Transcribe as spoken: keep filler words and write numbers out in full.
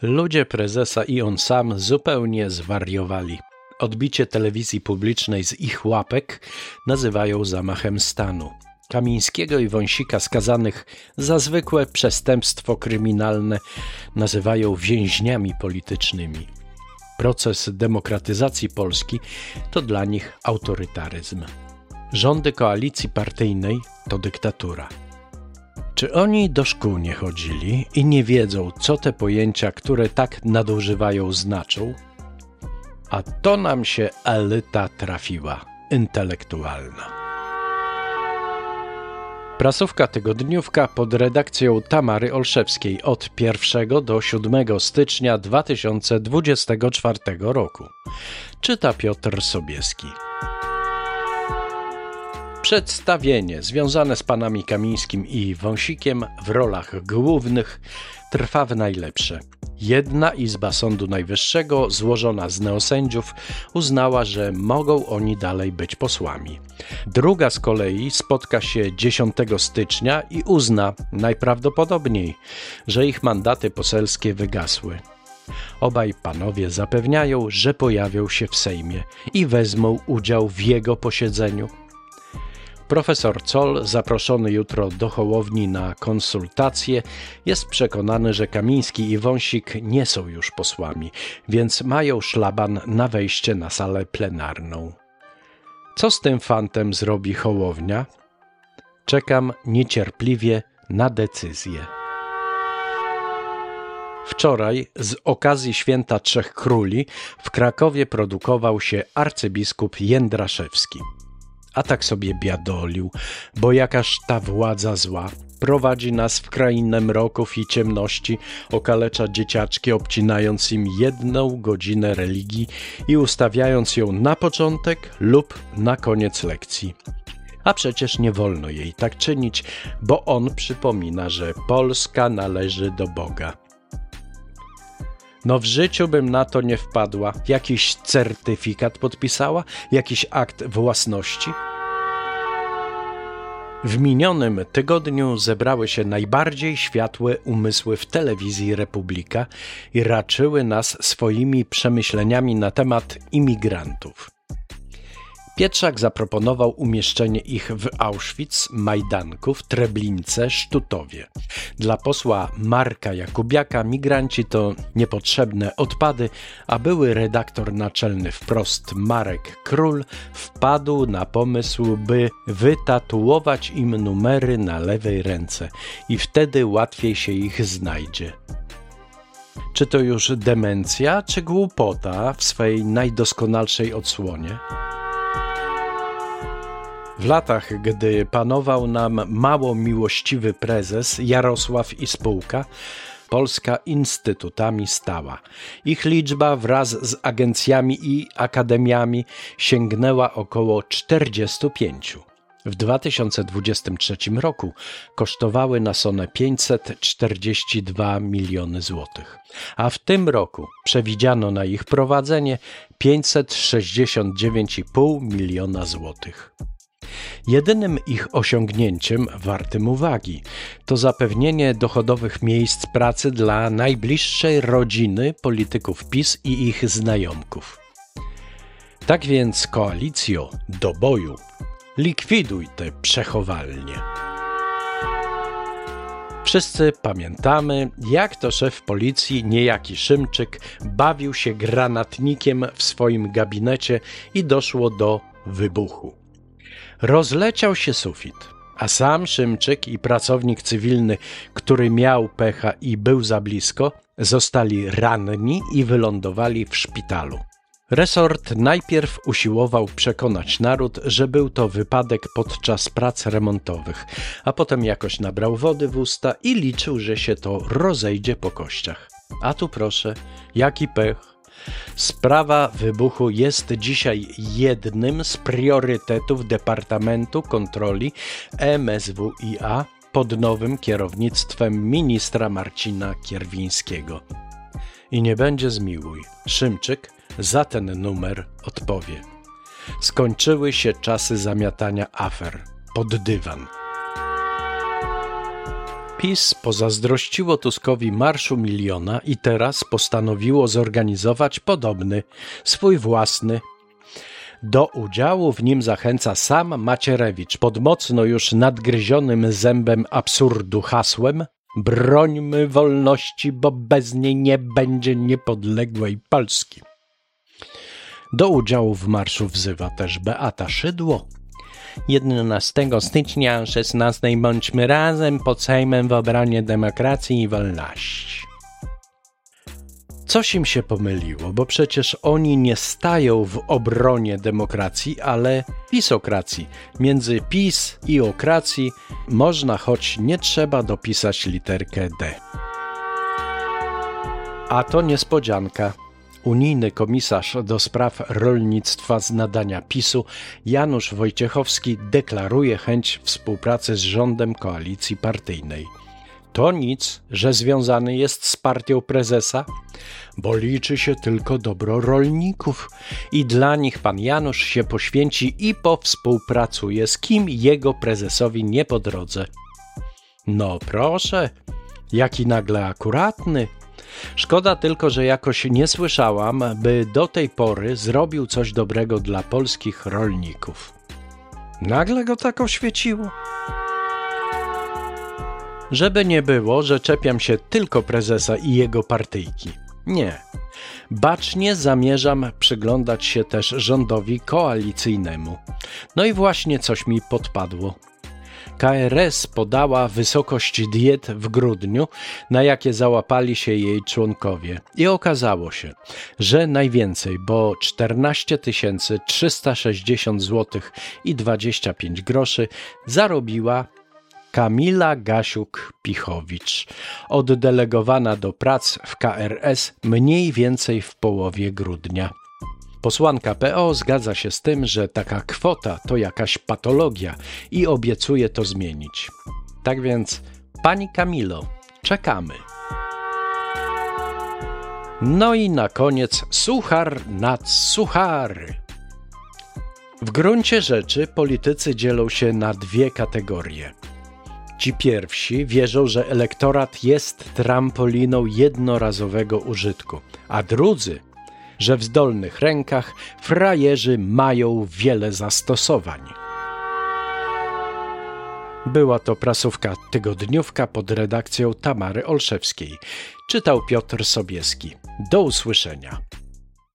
Ludzie prezesa i on sam zupełnie zwariowali. Odbicie telewizji publicznej z ich łapek nazywają zamachem stanu. Kamińskiego i Wąsika skazanych za zwykłe przestępstwo kryminalne nazywają więźniami politycznymi. Proces demokratyzacji Polski to dla nich autorytaryzm. Rządy koalicji partyjnej to dyktatura. Czy oni do szkół nie chodzili i nie wiedzą, co te pojęcia, które tak nadużywają, znaczą? A to nam się elita trafiła, intelektualna. Prasówka tygodniówka pod redakcją Tamary Olszewskiej od pierwszego do siódmego stycznia dwa tysiące dwudziestego czwartego roku. Czyta Piotr Sobieski. Przedstawienie związane z panami Kamińskim i Wąsikiem w rolach głównych trwa w najlepsze. Jedna izba Sądu Najwyższego, złożona z neosędziów, uznała, że mogą oni dalej być posłami. Druga z kolei spotka się dziesiątego stycznia i uzna najprawdopodobniej, że ich mandaty poselskie wygasły. Obaj panowie zapewniają, że pojawią się w Sejmie i wezmą udział w jego posiedzeniu. Profesor Zoll, zaproszony jutro do Hołowni na konsultacje, jest przekonany, że Kamiński i Wąsik nie są już posłami, więc mają szlaban na wejście na salę plenarną. Co z tym fantem zrobi Hołownia? Czekam niecierpliwie na decyzję. Wczoraj, z okazji Święta Trzech Króli, w Krakowie produkował się arcybiskup Jędraszewski. A tak sobie biadolił, bo jakaż ta władza zła prowadzi nas w krainę mroków i ciemności, okalecza dzieciaczki, obcinając im jedną godzinę religii i ustawiając ją na początek lub na koniec lekcji. A przecież nie wolno jej tak czynić, bo on przypomina, że Polska należy do Boga. No w życiu bym na to nie wpadła. Jakiś certyfikat podpisała? Jakiś akt własności? W minionym tygodniu zebrały się najbardziej światłe umysły w telewizji Republika i raczyły nas swoimi przemyśleniami na temat imigrantów. Pietrzak zaproponował umieszczenie ich w Auschwitz, Majdanku, w Treblince, Sztutowie. Dla posła Marka Jakubiaka migranci to niepotrzebne odpady, a były redaktor naczelny Wprost Marek Król wpadł na pomysł, by wytatuować im numery na lewej ręce i wtedy łatwiej się ich znajdzie. Czy to już demencja, czy głupota w swej najdoskonalszej odsłonie? W latach, gdy panował nam mało miłościwy prezes Jarosław i spółka, Polska instytutami stała. Ich liczba wraz z agencjami i akademiami sięgnęła około czterdziestu pięciu. W dwa tysiące dwudziestym trzecim roku kosztowały nas one pięćset czterdzieści dwa miliony złotych, a w tym roku przewidziano na ich prowadzenie pięćset sześćdziesiąt dziewięć i pół miliona złotych. Jedynym ich osiągnięciem wartym uwagi to zapewnienie dochodowych miejsc pracy dla najbliższej rodziny polityków PiS i ich znajomków. Tak więc, koalicjo, do boju, likwiduj te przechowalnie. Wszyscy pamiętamy, jak to szef policji, niejaki Szymczyk, bawił się granatnikiem w swoim gabinecie i doszło do wybuchu. Rozleciał się sufit, a sam Szymczyk i pracownik cywilny, który miał pecha i był za blisko, zostali ranni i wylądowali w szpitalu. Resort najpierw usiłował przekonać naród, że był to wypadek podczas prac remontowych, a potem jakoś nabrał wody w usta i liczył, że się to rozejdzie po kościach. A tu proszę, jaki pech. Sprawa wybuchu jest dzisiaj jednym z priorytetów Departamentu Kontroli M S W i A pod nowym kierownictwem ministra Marcina Kierwińskiego. I nie będzie zmiłuj. Szymczyk za ten numer odpowie. Skończyły się czasy zamiatania afer pod dywan. PiS pozazdrościło Tuskowi Marszu Miliona i teraz postanowiło zorganizować podobny, swój własny. Do udziału w nim zachęca sam Macierewicz pod mocno już nadgryzionym zębem absurdu hasłem: brońmy wolności, bo bez niej nie będzie niepodległej Polski. Do udziału w marszu wzywa też Beata Szydło. jedenastego stycznia o szesnastej bądźmy razem pod Sejmem w obronie demokracji i wolności. Coś im się pomyliło, bo przecież oni nie stają w obronie demokracji, ale pisokracji. Między PiS i okracji można, choć nie trzeba dopisać literkę D. A to niespodzianka. Unijny komisarz do spraw rolnictwa z nadania PiSu Janusz Wojciechowski deklaruje chęć współpracy z rządem koalicji partyjnej. To nic, że związany jest z partią prezesa, bo liczy się tylko dobro rolników i dla nich pan Janusz się poświęci i powspółpracuje z kim jego prezesowi nie po drodze. No proszę, jaki nagle akuratny. Szkoda tylko, że jakoś nie słyszałam, by do tej pory zrobił coś dobrego dla polskich rolników. Nagle go tak oświeciło. Żeby nie było, że czepiam się tylko prezesa i jego partyjki. Nie. Bacznie zamierzam przyglądać się też rządowi koalicyjnemu. No i właśnie coś mi podpadło. K R S podała wysokość diet w grudniu, na jakie załapali się jej członkowie. I okazało się, że najwięcej, bo czternaście tysięcy trzysta sześćdziesiąt złotych i dwadzieścia pięć groszy zarobiła Kamila Gasiuk-Pichowicz, oddelegowana do prac w K R S mniej więcej w połowie grudnia. Posłanka P O zgadza się z tym, że taka kwota to jakaś patologia i obiecuje to zmienić. Tak więc, pani Kamilo, czekamy. No i na koniec suchar nad suchary. W gruncie rzeczy politycy dzielą się na dwie kategorie. Ci pierwsi wierzą, że elektorat jest trampoliną jednorazowego użytku, a drudzy, że w zdolnych rękach frajerzy mają wiele zastosowań. Była to prasówka Tygodniówka pod redakcją Tamary Olszewskiej. Czytał Piotr Sobieski. Do usłyszenia.